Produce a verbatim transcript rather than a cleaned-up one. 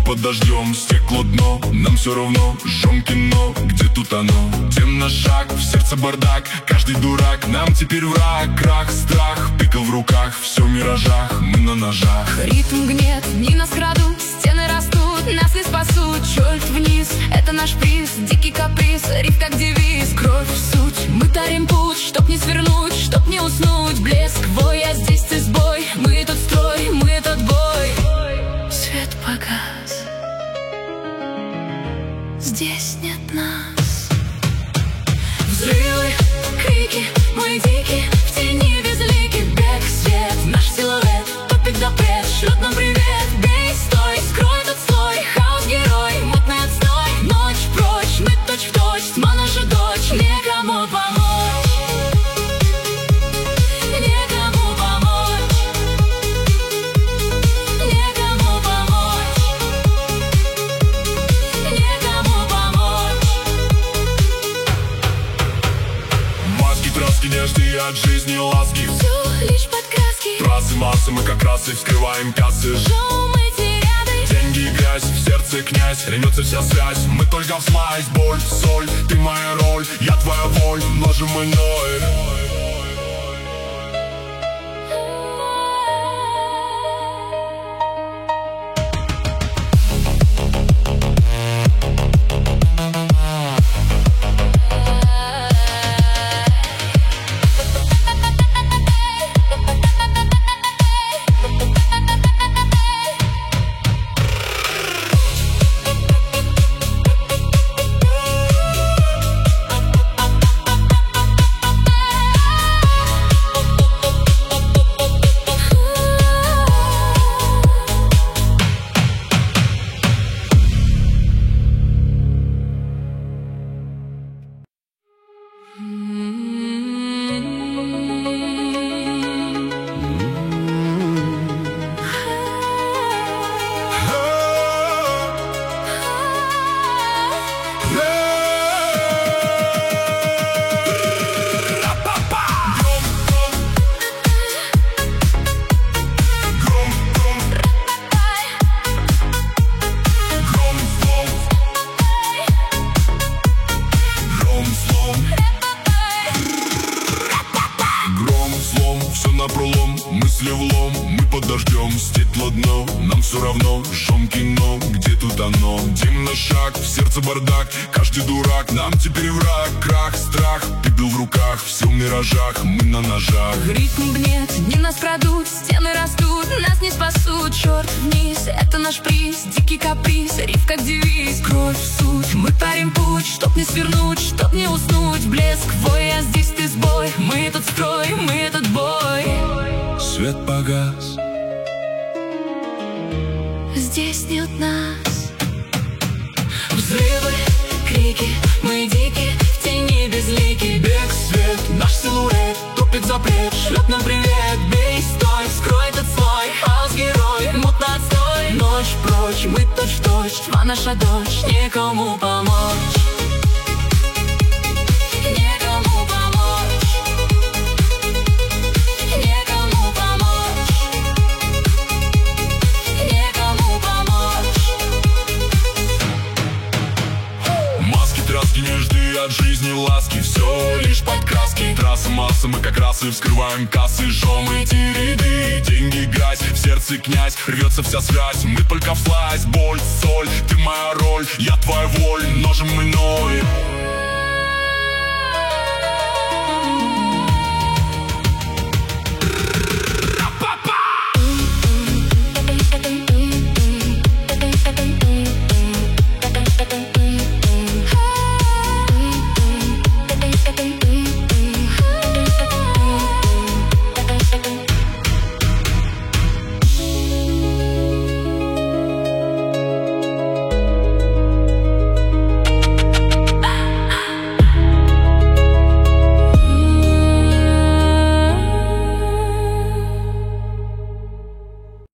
под дождем, стекло дно. Нам все равно, жжем кино, где тут оно? Темно шаг, в сердце бардак, каждый дурак нам теперь враг. Крах, страх, пикл в руках, все в миражах, мы на ножах. Ритм гнет, дни нас крадут, стены растут, нас не спасут. Чёрт вниз, это наш приз, дикий каприз, риф как девиз, кровь в суть. Мы тарим путь, чтоб не свернуть, чтоб не уснуть. Блеск, вой, а здесь ты сбой. Мы тот строй, мы тот бой. Свет погас, здесь нет нас. Взрывы, крики, мы дикие, в тени безликий. Бег, свет, наш силуэт, топит запрет, шлет нам привет. Бей, стой, скрой тот слой, хаос герой, мутный отстой. Ночь прочь, мы точь в точь, тьма наша дочь, некому помочь. Некому помочь. Некому помочь. Некому помочь. Маски, краски, нежды от жизни ласки. Все лишь подкраски. Трассы, массы, мы как раз и вскрываем кассы. Шоу, эти ряды. Деньги и грязь, в сердце князь, рвется вся связь. Мы только в смайс, боль, соль. Ты моя роль, я твоя боль, ножем иной. Напролом, мысли влом, мы под дождем, стекло дно. Нам все равно, жжем кино, где тут оно? Темный шаг, в сердце бардак, каждый дурак нам теперь враг. Крах, страх, пепел в руках, все в миражах, мы на ножах. Ритм гнет, дни нас крадут, стены растут, нас не спасут. Черт вниз, это наш приз, дикий каприз, риф как девиз, кровь в суть. Мы парим путь, чтоб не свернуть, чтоб не уснуть. Блеск, вой, а здесь ты сбой. Мы этот строй, мы этот бой. Свет погас, здесь нет нас. Взрывы, крики, мы дикие, в тени безликий. Бег, свет, наш силуэт, тупит запрет, шлет нам привет. Бей, стой, скрой этот слой, хаос герой, мутный отстой. Ночь прочь, мы точь в точь, тьма наша дочь, некому помочь. Некому помочь. Некому помочь. Некому помочь. Маски, тряски, нежды от жизни ласки. Все лишь подкраски. Трассы, массы, мы как раз и вскрываем кассы. Жжем эти ряды, деньги, грязь, в сердце князь, рвется вся связь. Мы только в слайс, боль, соль. Ты моя роль, я твоя воль, ножем иной.